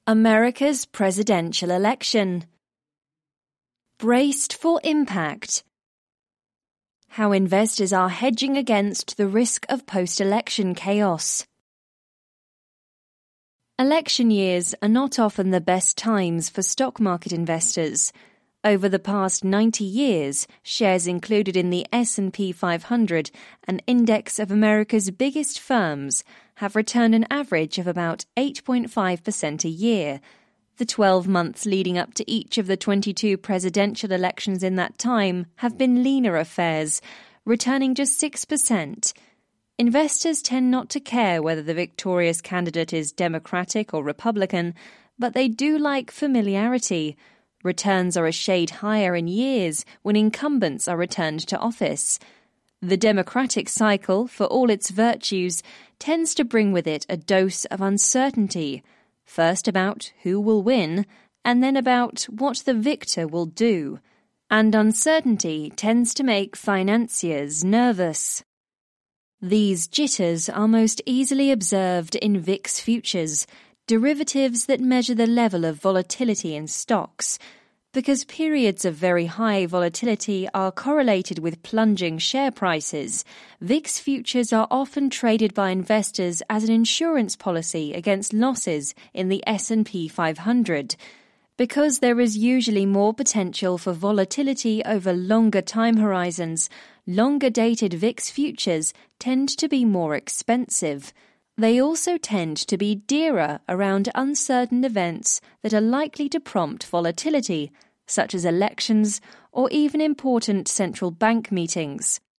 America's presidential election. Braced for impact. How investors are hedging against the risk of post-election chaos. Election years are not often the best times for stock market investors. Over the past 90 years, shares included in the S&P 500, an index of America's biggest firms, have returned an average of about 8.5% a year. The 12 months leading up to each of the 22 presidential elections in that time have been leaner affairs, returning just 6%. Investors tend not to care whether the victorious candidate is Democratic or Republican, but they do like familiarity. Returns are a shade higher in years when incumbents are returned to office. The Democratic cycle, for all its virtues, tends to bring with it a dose of uncertainty, first about who will win, and then about what the victor will do. And uncertainty tends to make financiers nervous. These jitters are most easily observed in VIX futures, derivatives that measure the level of volatility in stocks. Because periods of very high volatility are correlated with plunging share prices, VIX futures are often traded by investors as an insurance policy against losses in the S&P 500. Because there is usually more potential for volatility over longer time horizons, longer-dated VIX futures tend to be more expensive. They also tend to be dearer around uncertain events that are likely to prompt volatility, such as elections or even important central bank meetings.